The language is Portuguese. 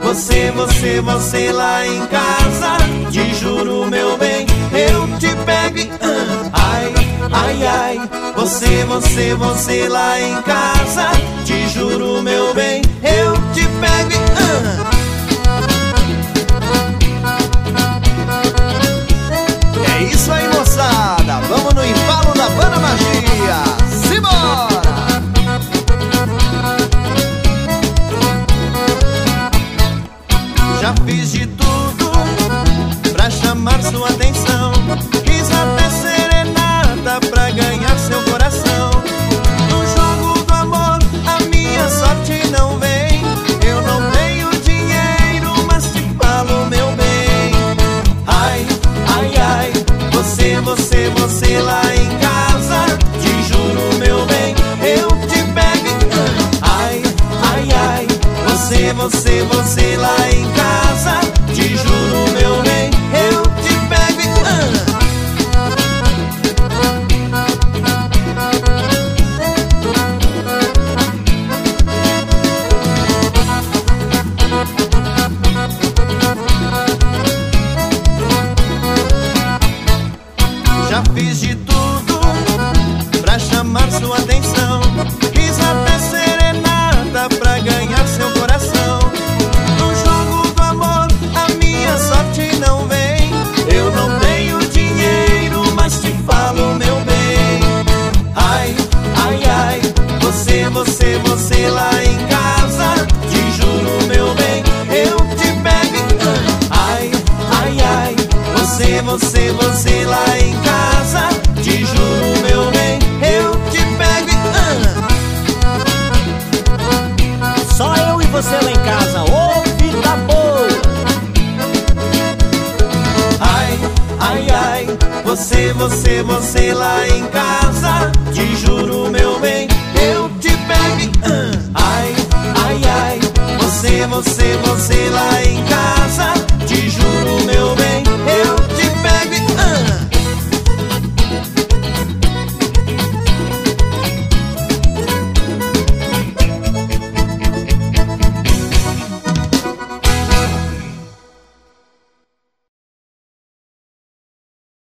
você lá em casa. Te juro, meu bem, eu te pego e ai, ai, ai. Você lá em casa. Te juro, meu bem, eu te pego e É isso aí, moçada, vamos no embalo da Banda Magia. Simbora! Já fiz de tudo pra chamar sua atenção. Quis até serenata pra ganhar seu coração. No jogo do amor a minha sorte não vem. Eu não tenho dinheiro, mas te falo, meu bem. Ai, ai, ai, você lá em casa. Te juro, meu bem, eu te pego. Ai, ai, ai, você lá em casa. Te juro, meu bem, eu te pego. Já fiz de tudo pra chamar sua atenção. Quis até serenata pra ganhar seu coração. No jogo do amor a minha sorte não vem. Eu não tenho dinheiro, mas te falo, meu bem. Ai, ai, ai, você lá em casa. Te juro, meu bem, eu te pego. Ai, ai, ai, você lá em casa. Te juro, meu bem, eu te pego. Só eu e você lá em casa, ô vida boa. Ai, ai, ai, você lá em casa. Te juro, meu bem, eu te pego. Ai, ai, ai, você lá em casa.